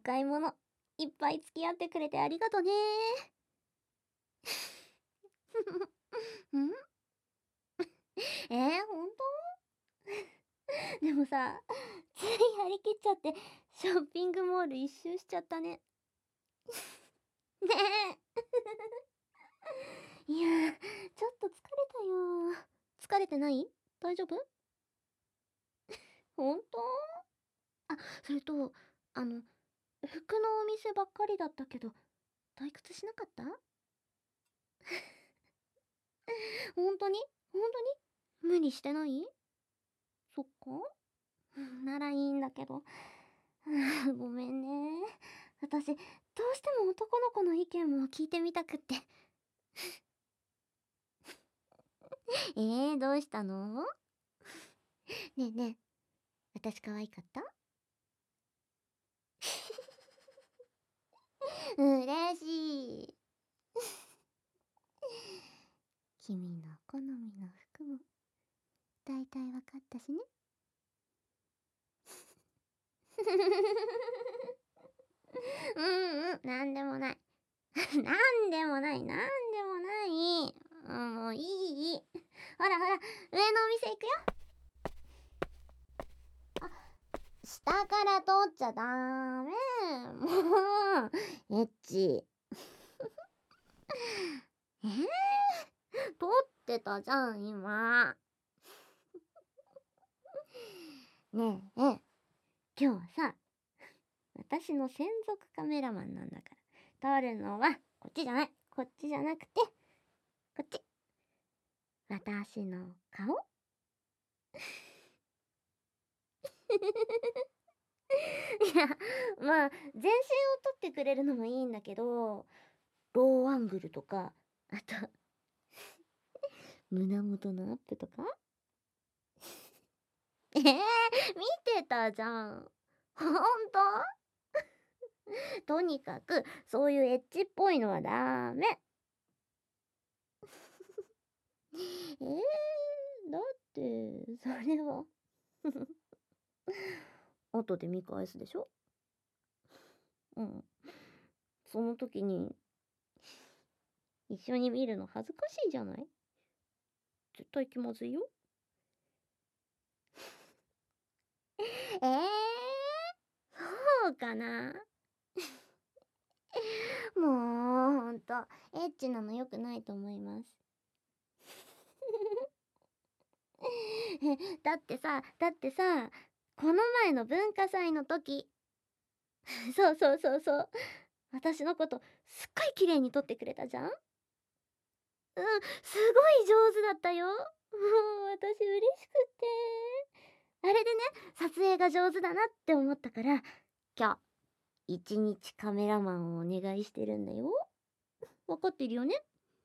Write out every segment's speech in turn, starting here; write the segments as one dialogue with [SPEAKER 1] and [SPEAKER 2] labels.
[SPEAKER 1] 買い物、いっぱい付き合ってくれてありがとね。んほんと？でもさ、つい張り切っちゃって、ショッピングモール一周しちゃったね。ねえ。いや、ちょっと疲れたよ。疲れてない？大丈夫？ほんと？あ、それと、あの、服のお店ばっかりだったけど、退屈しなかった？ほんとに？ほんとに？無理してない？そっか？ならいいんだけど。ごめんね。私、どうしても男の子の意見も聞いてみたくって。どうしたの？ねえねえ、私可愛かった？嬉しい。君の好みの服も大体わかったしね。なんでもない。なんでもない、なんでもない。もういい。ほらほら、上のお店行くよ。あ、下から取っちゃダメ。もう、エッチ。取ってたじゃん、今。ねえ、今日はさ、私の専属カメラマンなんだから、撮るのはこっちじゃない。こっちじゃなくて、こっち。私の顔。いや、まあ、全身を撮ってくれるのもいいんだけど、ローアングルとか、あと、胸元のアップとか。見てたじゃん。ほんと？とにかく、そういうエッチっぽいのはダメ。だって、それは後で見返すでしょ？うん。その時に、一緒に見るの恥ずかしいじゃない？絶対気まずいよ。えー、そうかな？もう、ほんと、エッチなの良くないと思います。だってさ、この前の文化祭の時、そう。私のことすっごい綺麗に撮ってくれたじゃん？すごい上手だったよ。もう私嬉しくって。あれでね、撮影が上手だなって思ったから、今日、一日カメラマンをお願いしてるんだよ。わかってるよね？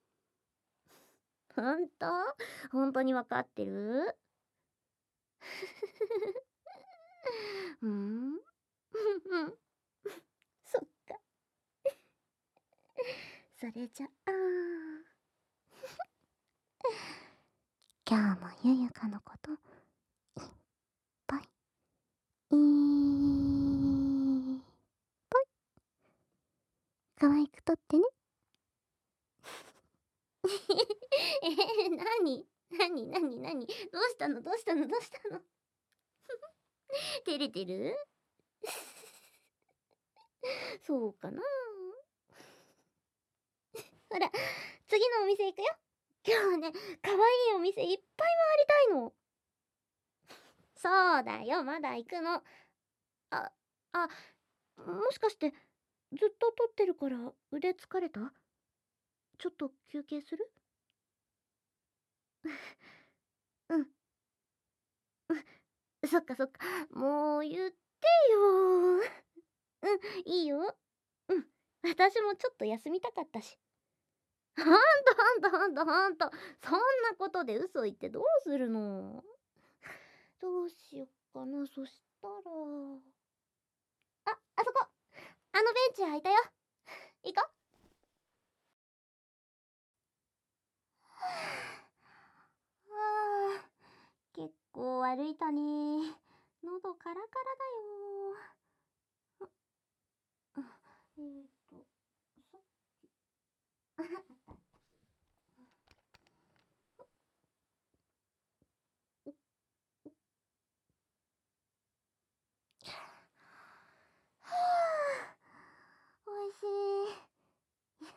[SPEAKER 1] ほんと？ほんとにわかってる？うん？そっか。それじゃあ、今日もゆゆかのこといっぱい、いっぱい可愛く撮ってね。なに？どうしたの？照れてる？そうかな。ほら、次のお店行くよ。今日はね、可愛いお店いっぱい回りたいの。そうだよ、まだ行くの。あ、あ、もしかして、ずっと撮ってるから腕疲れた？ちょっと休憩する？うん、そっか。もう言ってよ。いいよ。私もちょっと休みたかったし。ほんと。そんなことで嘘言ってどうするの？どうしよっかな、そしたら。あそこ、あのベンチ空いたよ。行こ。はあ、結構歩いたね。喉カラカラだよ。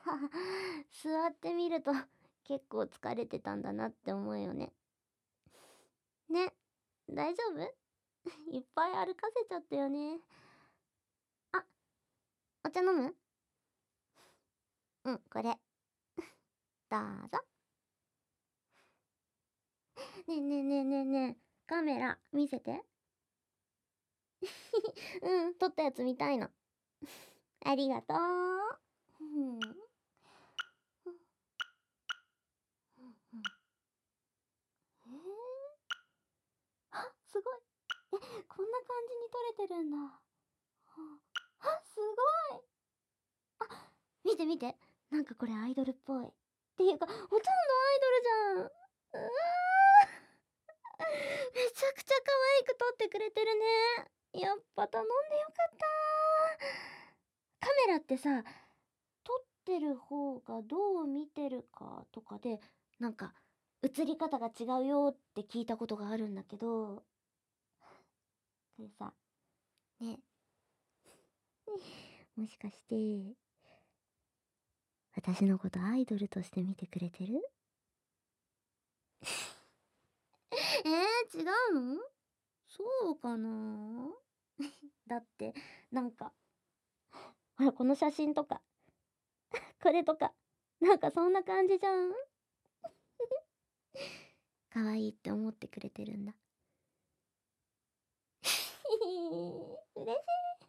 [SPEAKER 1] 座ってみると結構疲れてたんだなって思うよね。ね、大丈夫？いっぱい歩かせちゃったよね。あ、お茶飲む？うん、これ。どうぞ。ねえねえねえねえねえ、カメラ見せて。うん、撮ったやつ見たいの。ありがとう。うん。うんうん。あ、すごい。こんな感じに撮れてるんだ。あ、すごい。見て見て。なんかこれアイドルっぽい。っていうか、ほとんどアイドルじゃん。うわー。めちゃくちゃ可愛く撮ってくれてるね。やっぱ頼んでよかった。カメラってさ、撮ってる方がどう見てるかとかで、なんか、映り方が違うよって聞いたことがあるんだけど、これさ、ね、もしかして、私のことアイドルとして見てくれてる？違うの？そうかな。だって、なんか、ほら、この写真とか、これとか、なんかそんな感じじゃん。可愛いって思ってくれてるんだ。嬉しい。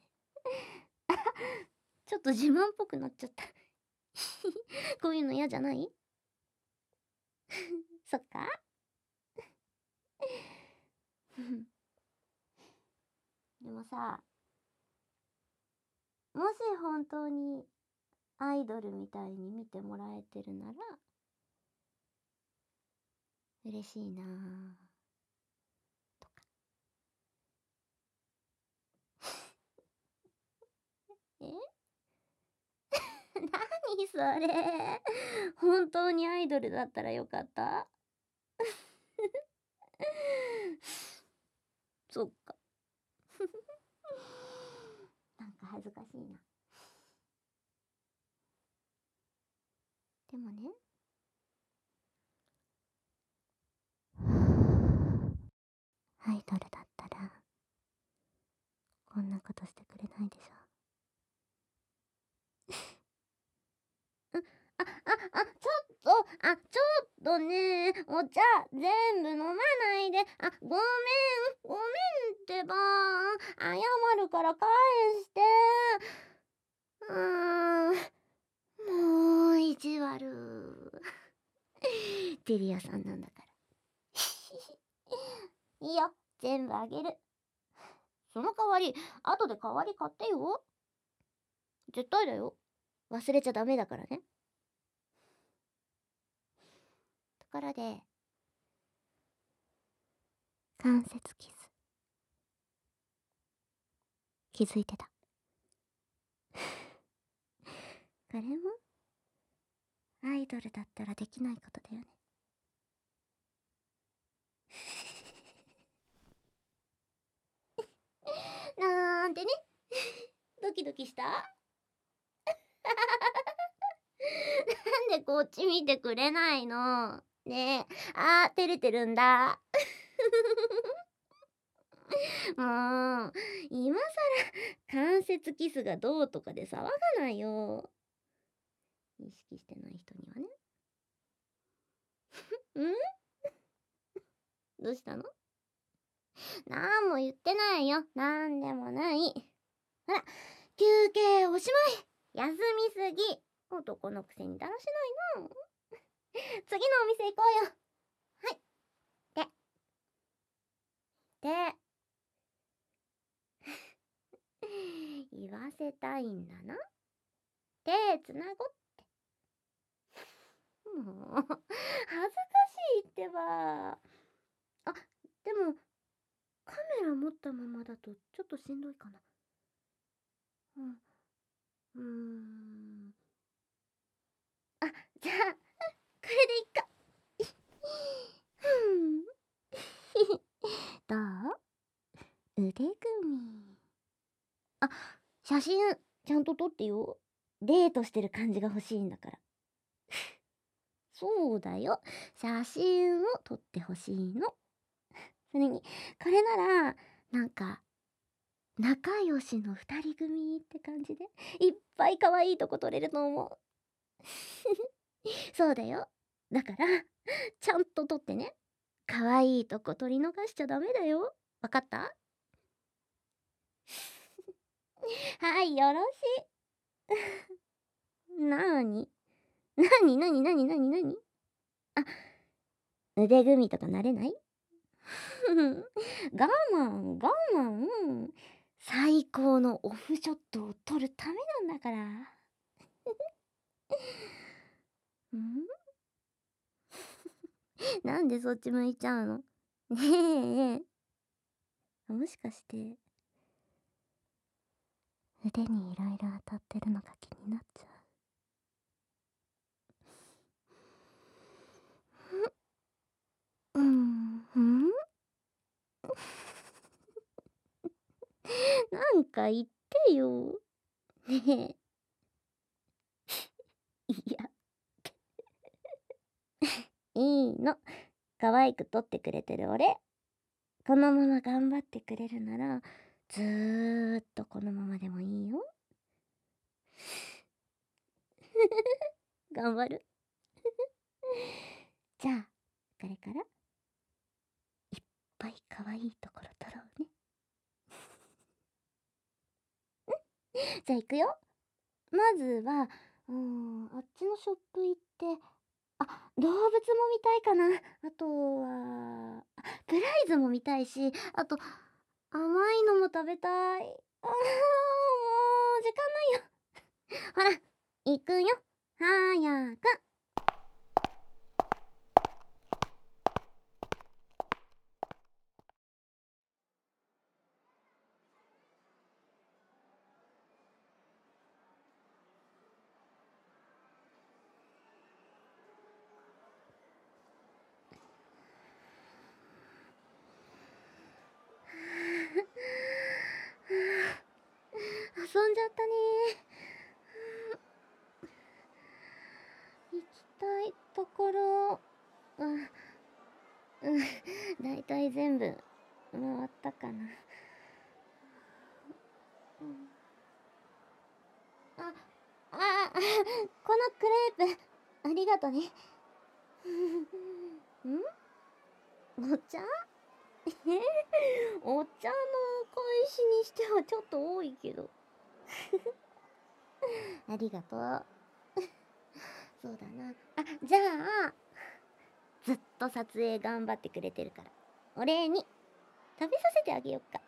[SPEAKER 1] ちょっと自慢っぽくなっちゃった。こういうの嫌じゃない？そっか。でもさ、もし本当にアイドルみたいに見てもらえてるなら、嬉しいなぁ。とか。え何それ。本当にアイドルだったらよかった？そっか。なんか恥ずかしいな。でもね、アイドルだったら、こんなことしてくれないでしょ。ちょっとね、お茶全部飲まないで。ごめんってば。謝るから返して。うーん、もう意地悪。テリアさんなんだから。いいよ、全部あげる。その代わり、後で代わり買ってよ。絶対だよ。忘れちゃダメだからね。ところで、関節キス。気づいてた。これもアイドルだったらできないことだよね。なんてね。ドキドキした？なんでこっち見てくれないの？ねえ、照れてるんだ。もう、今さら関節キスがどうとかで騒がないよ。意識してない人にはね。ん？どうしたの？なんも言ってないよ。なんでもない。ほら、休憩おしまい。休みすぎ。男のくせにだらしないな。次のお店行こうよ。はい。で、言わせたいんだな。手つなごって。もう、恥ずかしいってば。でも、カメラ持ったままだとちょっとしんどいかな。うん。うーん。じゃあ、これでいっか。ふん。どう？腕組み。写真、ちゃんと撮ってよ。 デートしてる感じが欲しいんだから。そうだよ。写真を撮ってほしいの。それに、これなら、なんか、仲良しの二人組って感じで、いっぱい可愛いとこ撮れると思う。そうだよ。だから、ちゃんと撮ってね。可愛いとこ撮り逃しちゃダメだよ。わかった？はい、よろしい。なーになにあ、腕組みとかなれない？我慢。最高のオフショットを撮るためなんだから。んなんでそっち向いちゃうの？ねえ。もしかして、腕にいろいろ当たってるのが気になっちゃう。なんか言ってよ。ねえ。いや、いいの。可愛く撮ってくれてる俺。このまま頑張ってくれるなら、ずーっとこのままでもいいよ。頑張る。じゃあ、これからいっぱい可愛いところ撮ろうね。じゃあ行くよ。まずは、あっちのショップ行って、動物も見たいかな。あとは、プライズも見たいし、あと、甘いのも食べたい。もう、時間ないよ。ほら、行くよ。早く。遊んじゃったね。行きたいところ、だいたい全部回ったかな。あ、このクレープ、ありがとね。お茶お茶のお返しにしてはちょっと多いけど。ありがとう。そうだな。じゃあ、ずっと撮影頑張ってくれてるから、お礼に食べさせてあげよっか。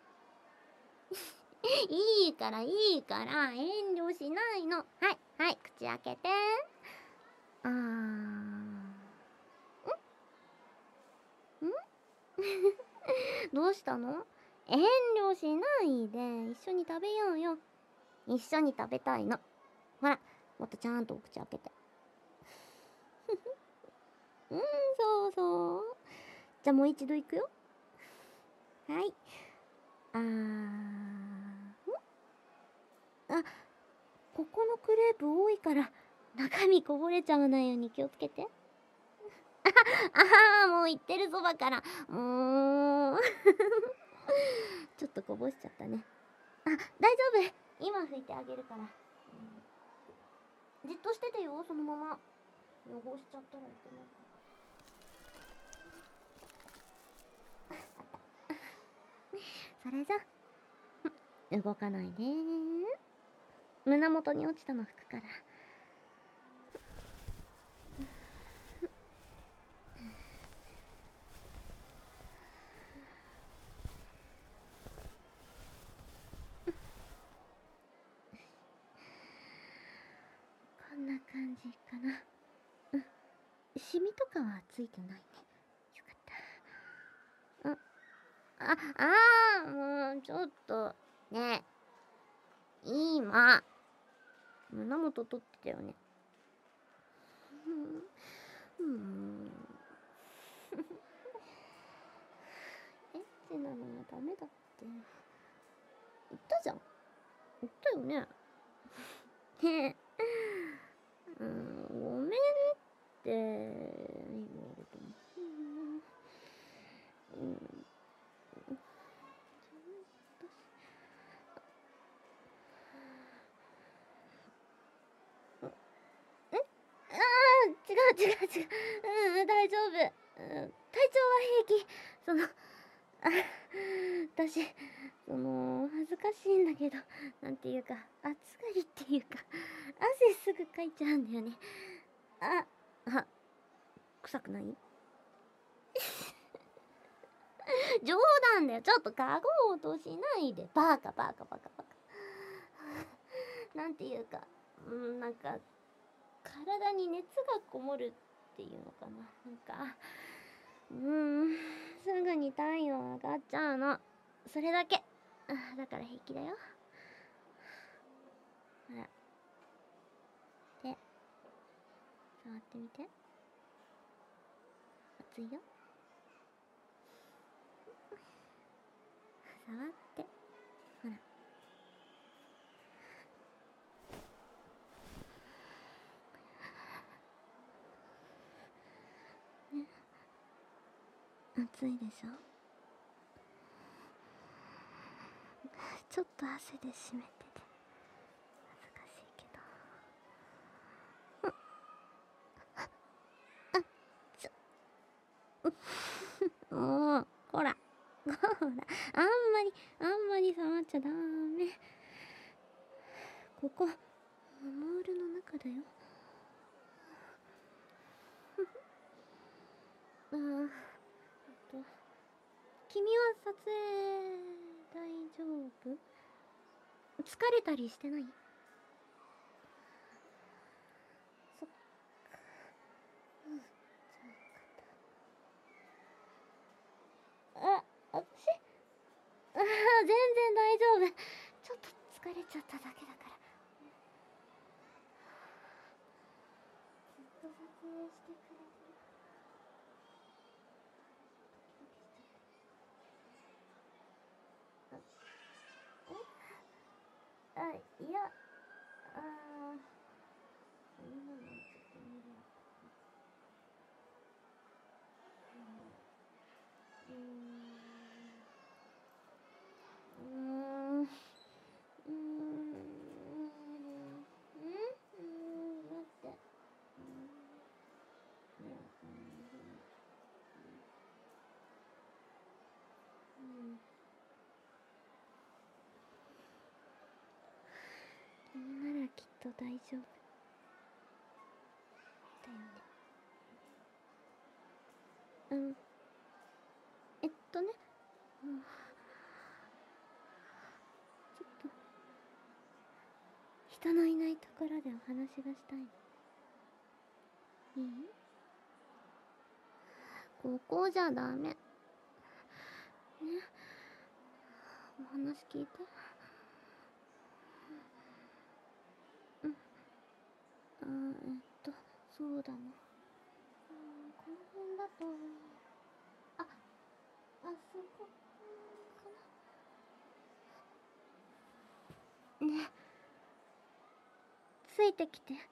[SPEAKER 1] いいから遠慮しないの。はい、口開けて。あー。どうしたの？遠慮しないで、一緒に食べようよ。一緒に食べたいの。ほら、もっとちゃんとお口開けて。そうそう。じゃあもう一度いくよ。はい。あー。ここのクレープ多いから、中身こぼれちゃわないように気をつけて。もう言ってるそばから。ちょっとこぼしちゃったね。大丈夫。今拭いてあげるから。じっとしててよ、そのまま。汚しちゃったらいけない。それじゃ、動かないで。胸元に落ちたの拭くから。こんな感じかな。シミとかはついてないね。よかった。もうちょっとねえ、今胸元取ってたよね。エッチなのはダメだって言ったじゃん。言ったよね。 ね。ごめんって言われても。うん。ああ、違う違う違う。大丈夫。体調は平気。その、私、恥ずかしいんだけど、なんていうか、暑がりっていうか、汗すぐかいちゃうんだよね。あ、あ、臭くない？冗談だよ。ちょっとかごうとしないで。バカバカバカバカ。なんていうか、なんか、体に熱がこもるっていうのかな。なんか、すぐに体温上がっちゃうの。それだけ。だから平気だよ。ほら。で、触ってみて。熱いよ。触って。ほら。ね。熱いでしょ？ちょっと汗で湿ってて恥ずかしいけど。ちょ、もう、ほら。ほら。あんまり触っちゃダメ。ここ、モールの中だよ。あーと、君は撮影大丈夫？疲れたりしてない？そっか。じゃあ、私全然大丈夫。ちょっと疲れちゃっただけだから。ずっと撮影してくれてるから。ドキドキしちゃった。いや、そんなのちょっと無理だったかな。うーん。うーん。うーん。待って。いや、君ならきっと大丈夫だよね。ね、ちょっと人のいないところでお話がしたいの。いい？ここじゃダメ。ね。お話聞いて。うん。そうだな。この辺だと、あ、そこかな。ね。ついてきて。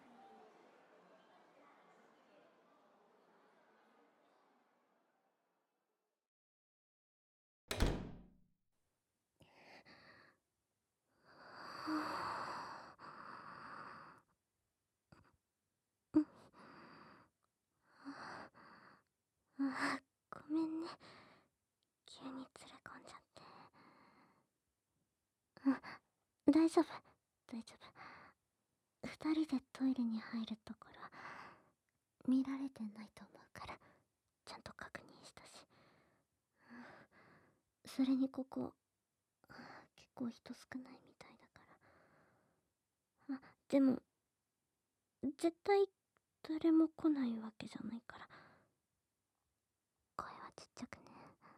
[SPEAKER 1] ごめんね。急に連れ込んじゃって。大丈夫。大丈夫。二人でトイレに入るところ、見られてないと思うから、ちゃんと確認したし。それにここ、結構人少ないみたいだから。でも、絶対誰も来ないわけじゃないから、声はちっちゃくね。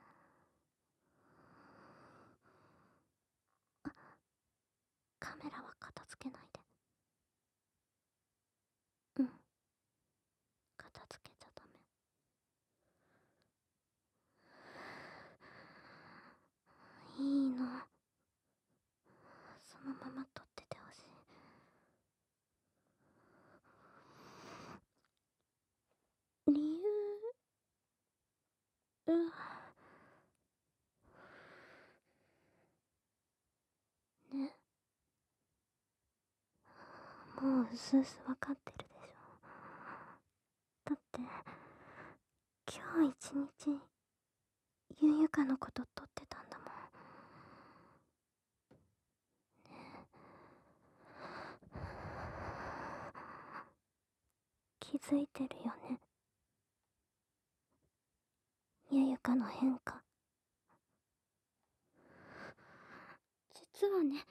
[SPEAKER 1] カメラは片付けないで。うん。片付けちゃダメ。いいの。そのまま撮っててほしい。 ね、もううすうすわかってるでしょ。だって今日一日ゆゆかのこと撮ってたんだもん。気づいてるよね、ゆゆかの変化。実はね、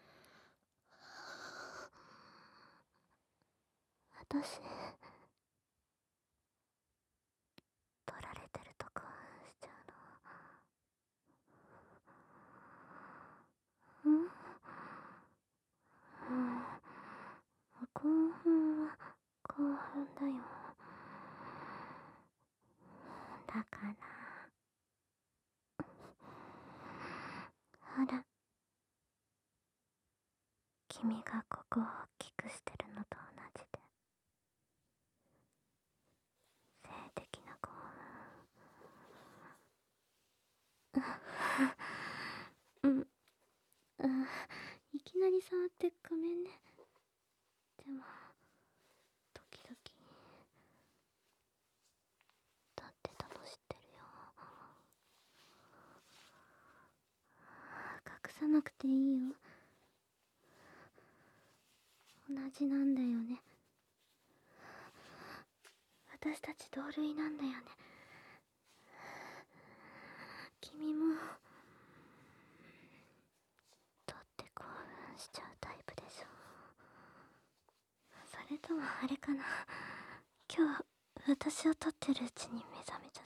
[SPEAKER 1] 私撮られてると興奮しちゃうの。興奮は興奮だよ。だからほら、君がここを大きくしてるのと同じで性的な興奮。いきなり触ってごめんね。でも時々立ってたの知ってるよ。隠さなくていいよ。同じなんだよね。私たち同類なんだよね。君もとって興奮しちゃうタイプでしょ。それともあれかな、今日私を撮ってるうちに目覚めちゃった。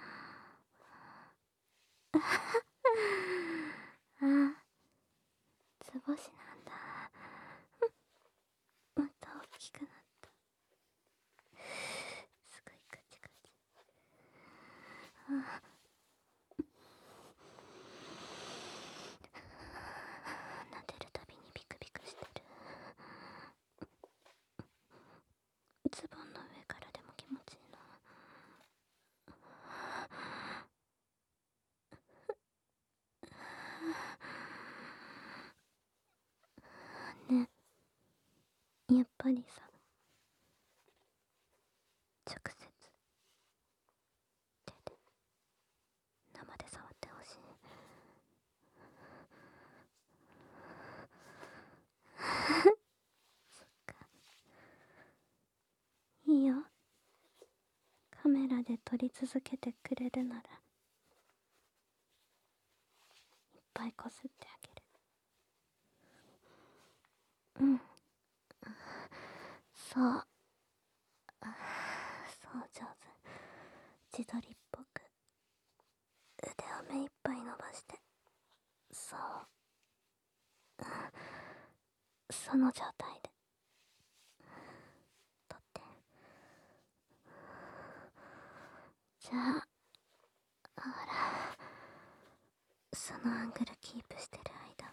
[SPEAKER 1] あ、図星なんだ。また大きくなった。すごいカチカチ。撫でるたびにビクビクしてる。ズボンの上からでも気持ちいいの。ね、やっぱりさ、直接手で生で触ってほしい。そっか、いいよ。カメラで撮り続けてくれるならいっぱいこすってあげる。うん、そう、そう上手。自撮りっぽく腕を目いっぱい伸ばして、そう、その状態で撮って。じゃあほら、そのアングルキープしてる間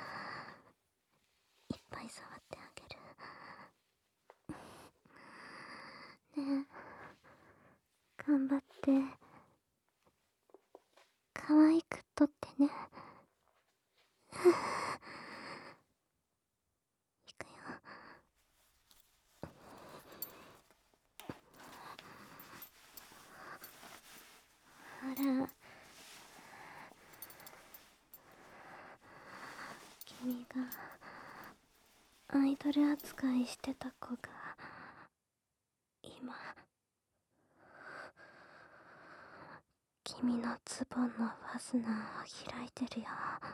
[SPEAKER 1] はいっぱい触ってあげる。ねえ、頑張って可愛く撮ってね。いくよ。ほら、君がアイドル扱いしてた子が今君のズボンのファスナーを開いてるよ。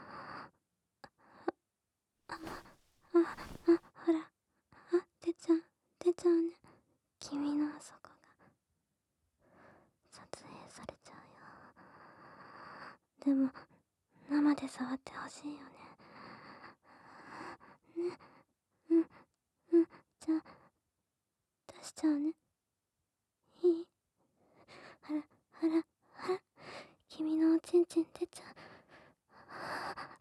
[SPEAKER 1] ほら、出ちゃう、出ちゃうね。君のあそこが撮影されちゃうよ。でも生で触ってほしいよね。ね、じゃあ出しちゃうね。いい？ほら、君のおちんちん出ちゃう。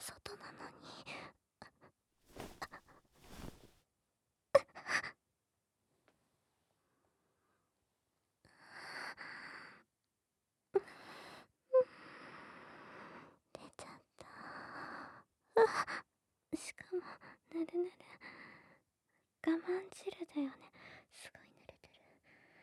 [SPEAKER 1] もぬるぬる。我慢汁だよね。すごい濡れてる。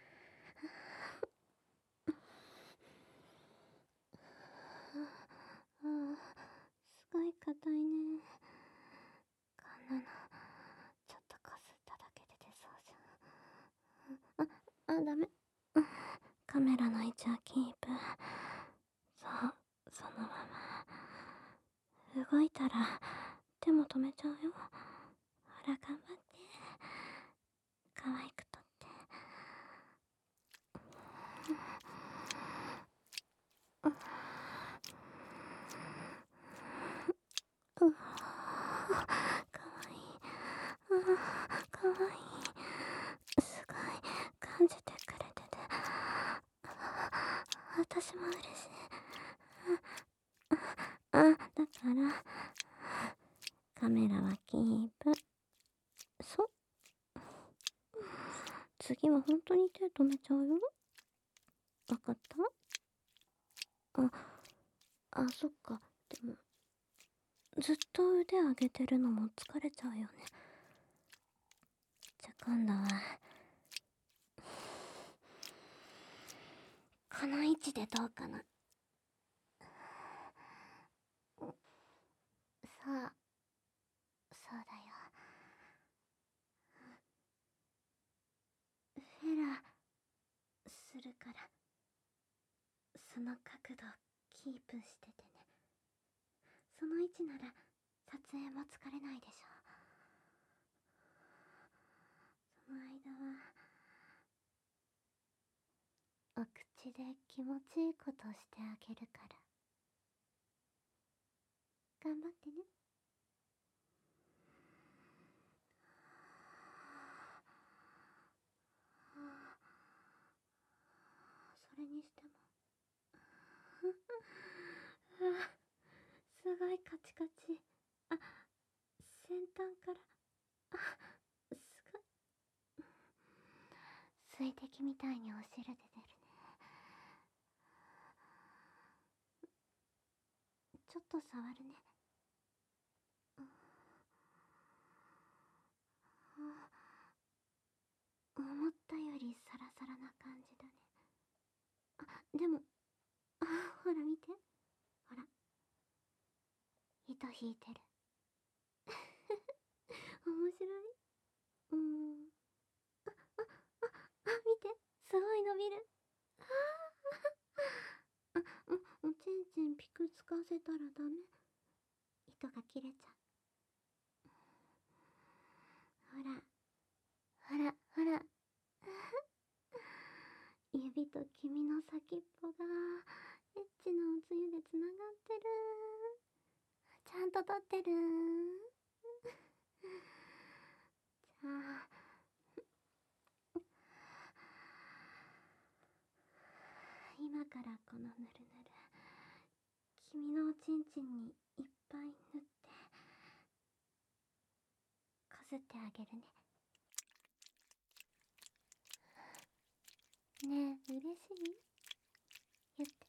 [SPEAKER 1] すごい硬いね。こんなのちょっとこすっただけで出そうじゃん。ダメ。カメラの位置はキープ。そう、そのまま。動いたら手も止めちゃうよ。ほら頑張って。可愛く撮って。かわいい。かわいい。すごい感じてくれてて、私も嬉しい。だからカメラはキープ。次は本当に手止めちゃうよ。わかった？そっか。でもずっと腕上げてるのも疲れちゃうよね。じゃあ今度はこの位置でどうかな。そうだよ。フェラするから、その角度キープしててね。その位置なら撮影も疲れないでしょ。その間はお口で気持ちいいことしてあげるから、頑張ってね。それにしてもすごいカチカチ。先端からすごい水滴みたいにお汁出てるね。ちょっと触るね。思ったよりサラサラな感じだね。でもほら見て。ほら、糸引いてる。面白い。見て、すごい伸びる。おちんちんピクつかせたらダメ。糸が切れちゃう。ほら指と君の先っぽがエッチなおつゆでつながってる。ちゃんと撮ってる。じゃあ今からこのぬるぬる君のおちんちんにいっぱい塗ってこすってあげるね。ねえ、嬉しい？言って。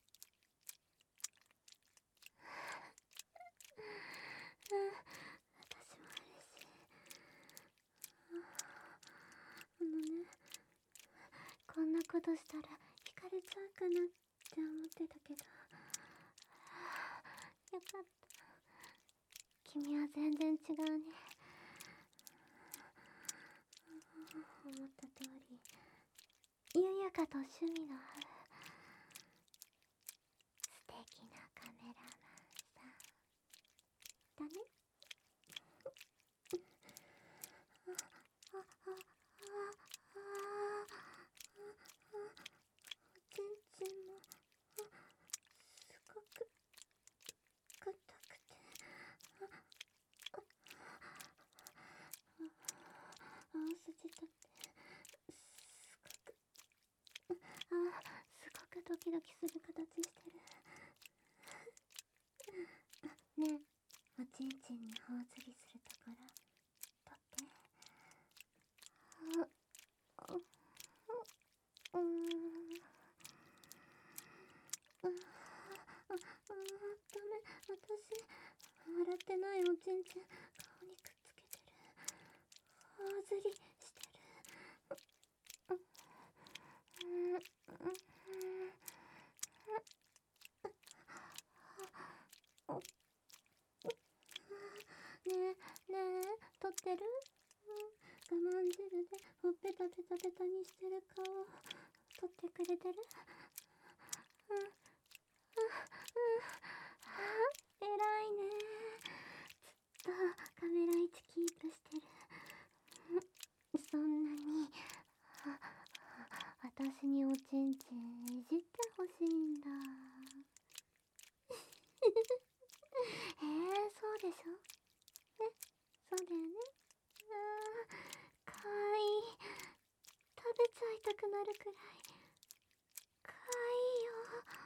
[SPEAKER 1] 私も嬉しい。こんなことしたら惹かれちゃうかなって思ってたけど、よかった。君は全然違うね。思った通りゆやかと趣味の合う素敵なカメラマンさんだね。おちんちんもすごく硬くて、青筋立ってすごくドキドキする形してる。ねえ、おちんちんに頬ずりするところ撮って。ダメ。私笑ってないおちんちん顔にくっずりしてる。ねえねえ、撮ってる？我慢汁でほっぺたベタベタにしてる顔撮ってくれてる？偉いね。ずっとカメラ位置キープしてる。そんなに私におちんちんいじってほしいんだ。そうでしょね、そうだよね。かわいい。食べちゃいたくなるくらいかわいいよ。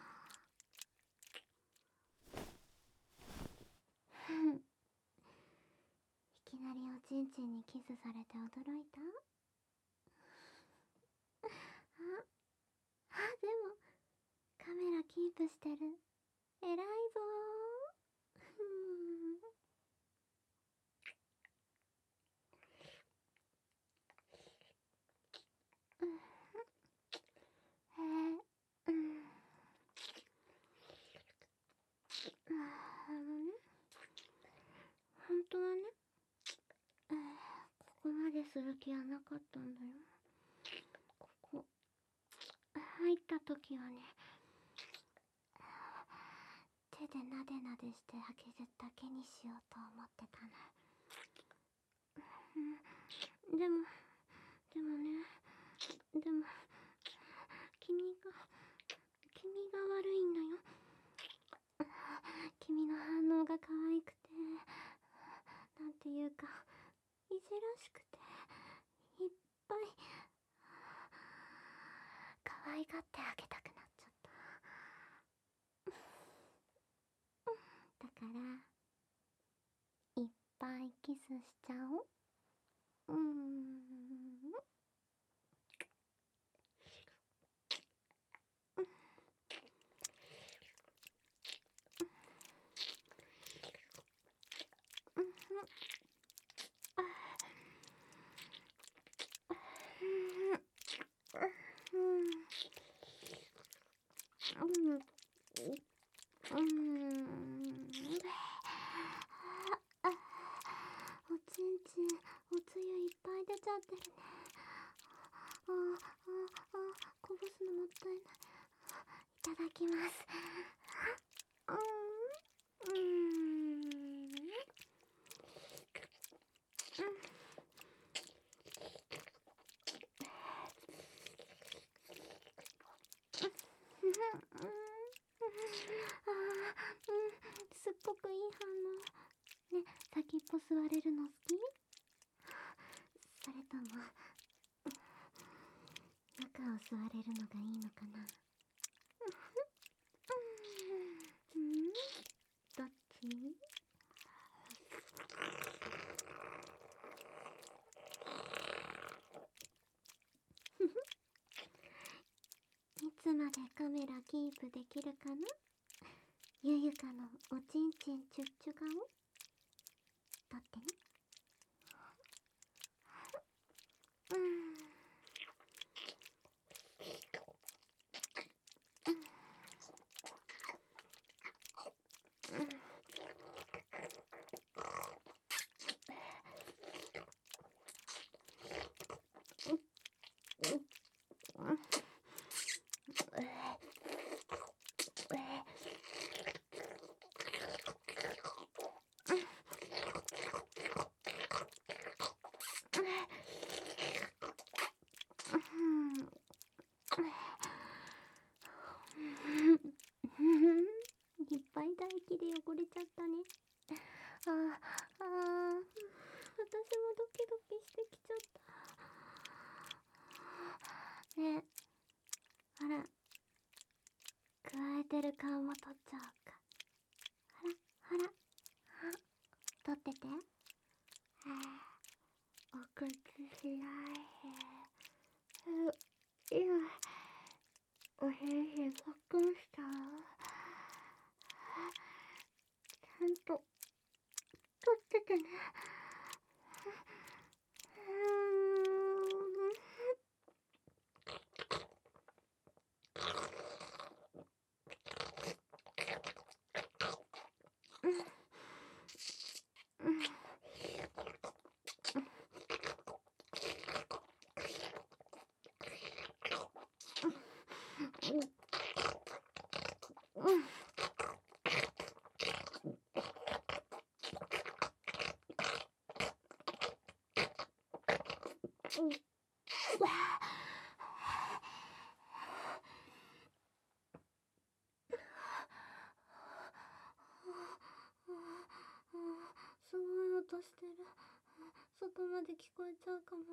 [SPEAKER 1] いきなりおちんちんにキスされて驚いた？でもカメラキープしてる。偉いぞね、本当はね、ここまでする気はなかったんだよ。ここ入った時はね、手でなでなでしてあげるだけにしようと思ってたの。でもね、君が悪いんだよ。君の反応が可愛くて、なんていうかいじらしくて、いっぱい可愛がってあげたくなっちゃった。だからいっぱいキスしちゃおう。おちんちんおつゆいっぱい出ちゃってるね。こぼすのもったいない。いただきます。すっごくいい反応ね。先っぽ吸われるの好き？それとも中を吸われるのがいいのかな？どっち？いつまでカメラキープできるかな？ゆゆかのおちんちんチュッチュ顔撮ってね。いっぱい唾液で汚れちゃったね。私もドキドキしてきちゃった。ね、ほら、加えてる顔も取っちゃおうか。ほら、取ってて。お口しない。おへへパックンした。ちゃんと取っててね。 すごい音してる。外まで聞こえちゃうかも。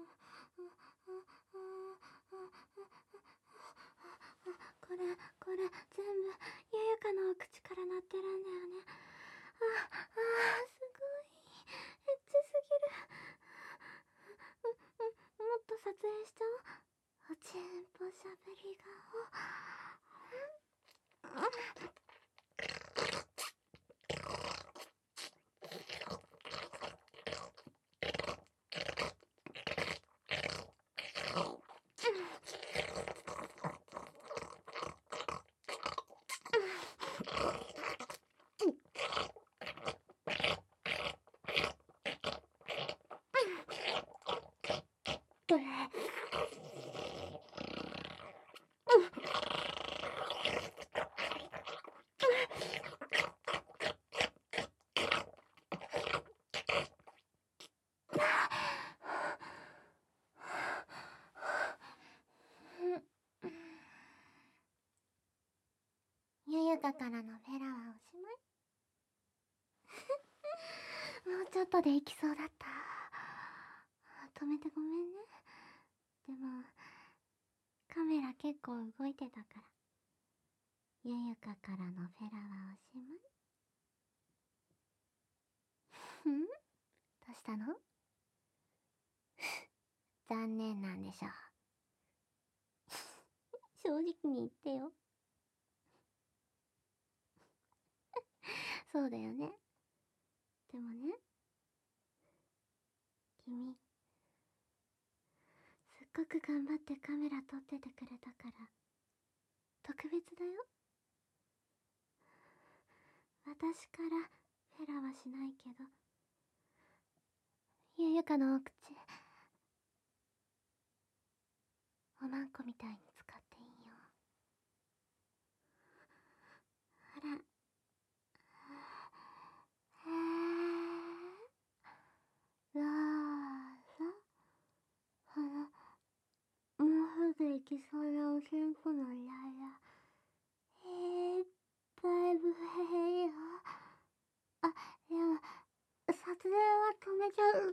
[SPEAKER 1] これ全部ゆゆかの口から鳴ってるんだよね。すごいエッチすぎる。もっと撮影しちゃおう。おちんぽしゃべり顔。ゆゆかからのフェラはおしまい。もうちょっとで行きそうだった。止めてごめんね。でもカメラ結構動いてたから、ゆゆかからのフェラはおしまい。どうしたの？残念なんでしょう。正直に言ってよ。そうだよね。でもね、君すっごく頑張ってカメラ撮っててくれたから特別だよ。私からフェラはしないけど、ゆゆかのお口おまんこみたいに使っていいよ。ほら。どうぞ。ほら、もうすぐ行きそうなおしんこのララ、だいぶ変よ。でも撮影は止めちゃう。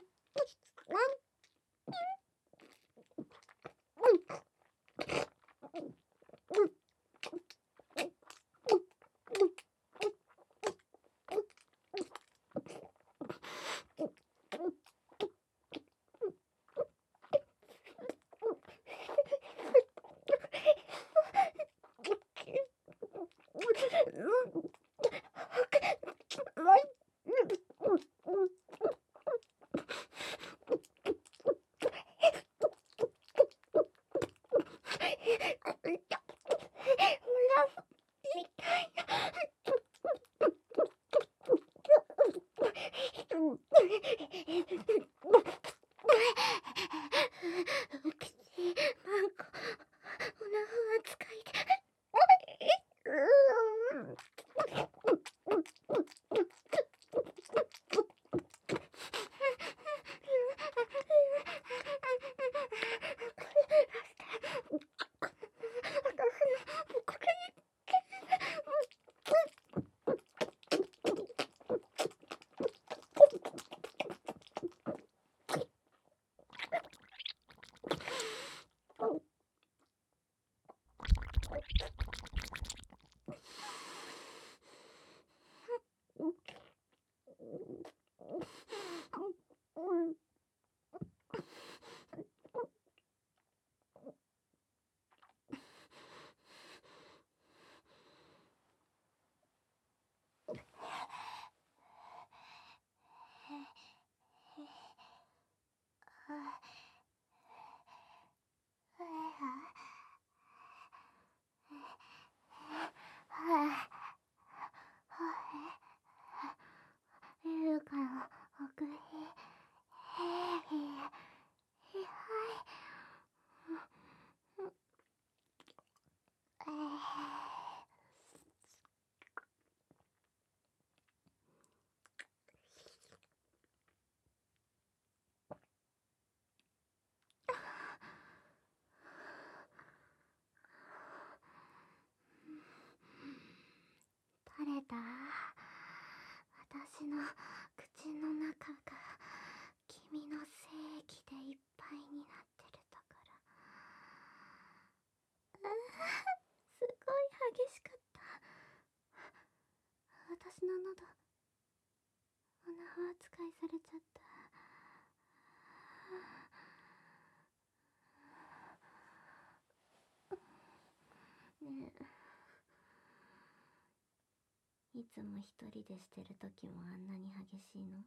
[SPEAKER 1] いつも一人でしてる時もあんなに激しいの？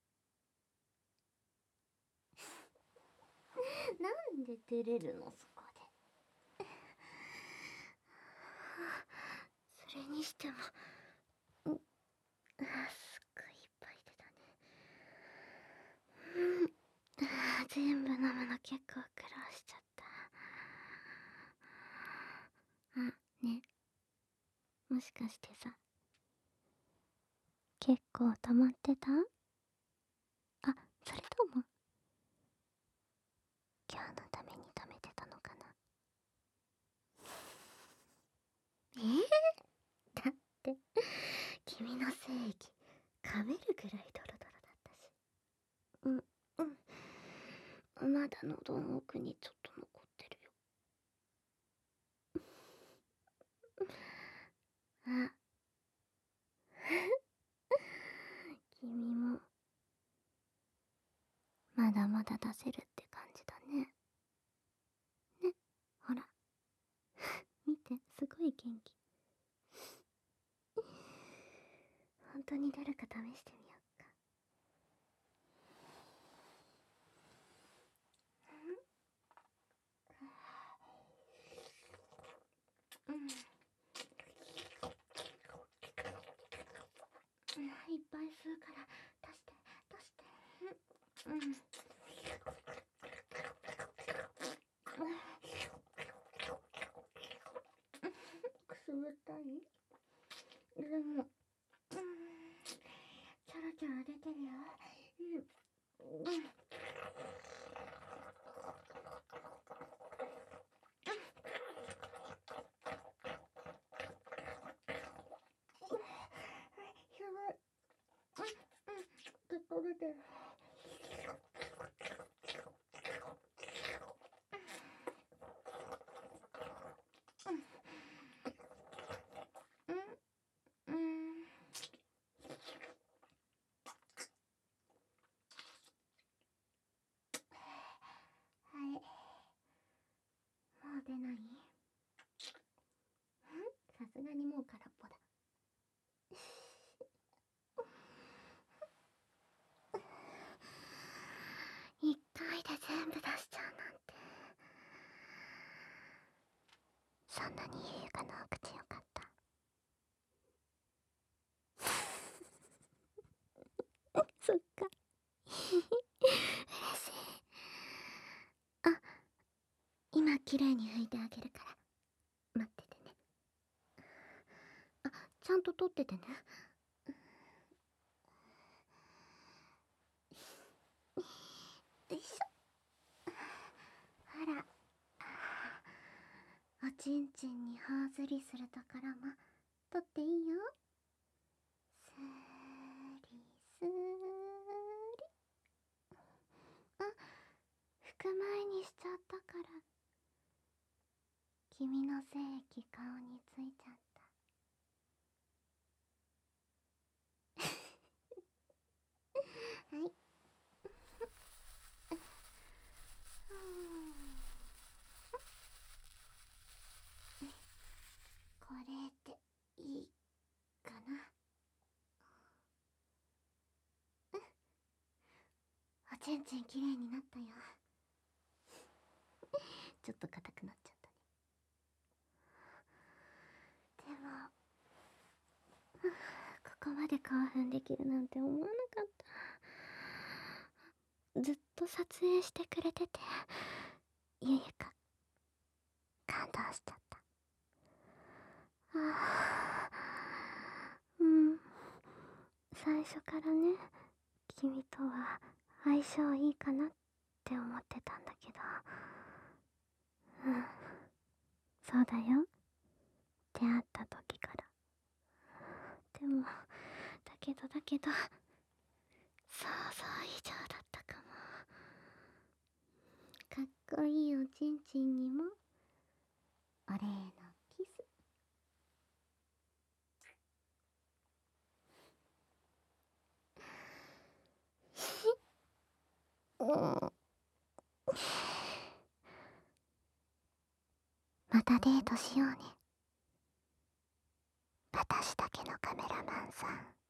[SPEAKER 1] なんで照れるのそこで。それにしても、すっごいいっぱい出たね。全部飲むの結構苦労しちゃった。ね、もしかしてさ、結構溜まってた？それとも今日のために溜めてたのかな？だって君の精液噛めるぐらいドロドロだったし。まだ喉の奥にちょっと残ってるよ。君もまだまだ出せるって感じだね。ほら見て、すごい元気。本当に出るか試してみようか。いっぱい吸うから出して。くすぐったい？でもちょろちょろ出てるよ。すごい。ずっと出てる。はい。もう出ない？さすがにもう空っぽだ。一回で全部出しちゃうなんて。そんなに優雅なお口よかった。そっか。嬉しい。今きれいに拭いてあげるから待っててね。ちゃんと取っててね。よいしょ。ほら、おちんちんに頬ずりするところも取っていいよ。すりすり。拭く前にしちゃったから君の精液顔についちゃった。はい。これでいいかな。おちんちんきれいになったよ。ちょっと硬くなっちゃったね。でもここまで興奮できるなんて思わなかった。ずっと撮影してくれてて、ゆか感動しちゃった。最初からね、君とは相性いいかなって思ってたんだけど、そうだよ、出会った時から。でもだけど想像以上だったかも。かっこいいおちんちんにもお礼のキス。またデートしようね。 私だけのカメラマンさん。